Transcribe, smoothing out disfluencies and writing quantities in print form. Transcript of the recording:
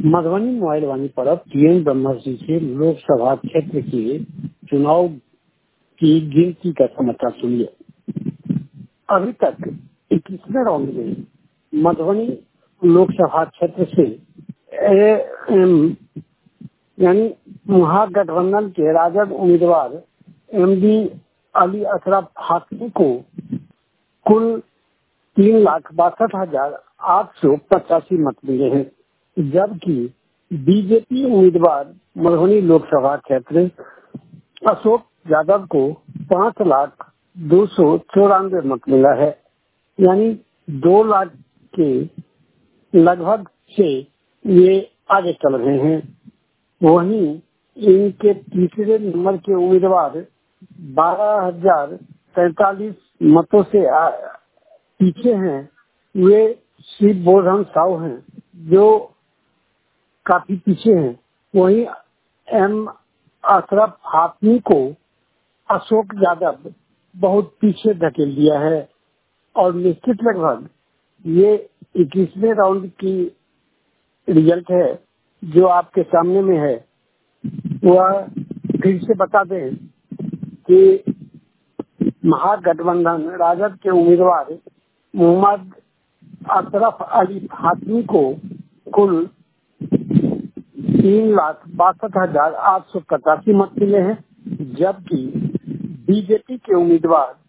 Madhubani mobile वाणी पर अब TN ब्रह्मश्री से लोकसभा क्षेत्र के चुनाव की गिनती का समाचार सुनिए। अभी तक 21वें राउंड में मधुबनी लोकसभा क्षेत्र से एएम यानी महागठबंधन के राजद उम्मीदवार एमडी अली अशरफ हाशमी को कुल 3,62,885 मत मिले हैं, जबकि बीजेपी उम्मीदवार मधुबनी लोकसभा क्षेत्र अशोक यादव को 5,02,94 मत मिला है, यानी 2 लाख के लगभग से ये आगे चल रहे हैं। वहीं इनके तीसरे नंबर के उम्मीदवार 12,043 मतों से पीछे हैं। वे शिव बोधन साहू हैं जो काफी पीछे हैं। वहीं एम अशरफ हाशमी को अशोक यादव बहुत पीछे धकेल दिया है और निश्चित लगभग ये 21वें राउंड की रिजल्ट है जो आपके सामने में है। वह फिर से बता दें कि महागठबंधन राजद के उम्मीदवार मोहम्मद अशरफ अली हाशमी को कुल 3,62,885 मत मिले हैं, जबकि बीजेपी के उम्मीदवार